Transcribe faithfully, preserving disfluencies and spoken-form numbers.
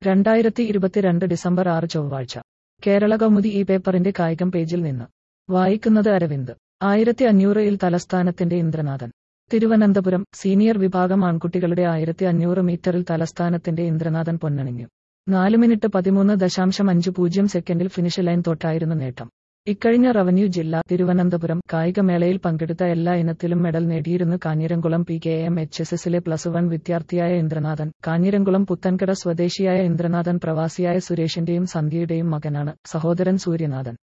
രണ്ടായിരത്തി ഇരുപത്തിരണ്ട് ഡിസംബർ ആറ് ചൊവ്വാഴ്ച കേരള കൗമുദി ഈ പേപ്പറിന്റെ കായികം പേജിൽ നിന്ന് വായിക്കുന്നത് അരവിന്ദ്. ആയിരത്തി അഞ്ഞൂറിൽ തലസ്ഥാനത്തിന്റെ ഇന്ദ്രനാഥൻ. തിരുവനന്തപുരം സീനിയർ വിഭാഗം ആൺകുട്ടികളുടെ ആയിരത്തി അഞ്ഞൂറ് മീറ്ററിൽ തലസ്ഥാനത്തിന്റെ ഇന്ദ്രനാഥൻ പൊന്നണിഞ്ഞു. നാല് മിനിറ്റ് പതിമൂന്ന് ദശാംശം അഞ്ച് പൂജ്യം സെക്കൻഡിൽ ഫിനിഷ് ലൈൻ തൊട്ടായിരുന്നു നേട്ടം. ഇക്കഴിഞ്ഞ റവന്യൂ ജില്ല തിരുവനന്തപുരം കായികമേളയിൽ പങ്കെടുത്ത എല്ലാ ഇനത്തിലും മെഡൽ നേടിയിരുന്നു Kanjiramkulam P K M H S എസിലെ പ്ലസ് വൺ വിദ്യാർത്ഥിയായ ഇന്ദ്രനാഥൻ. കാഞ്ഞിരംകുളം പുത്തൻകട സ്വദേശിയായ ഇന്ദ്രനാഥൻ പ്രവാസിയായ സുരേഷിന്റെയും സന്ധ്യയുടെയും മകനാണ്. സഹോദരൻ സൂര്യനാഥൻ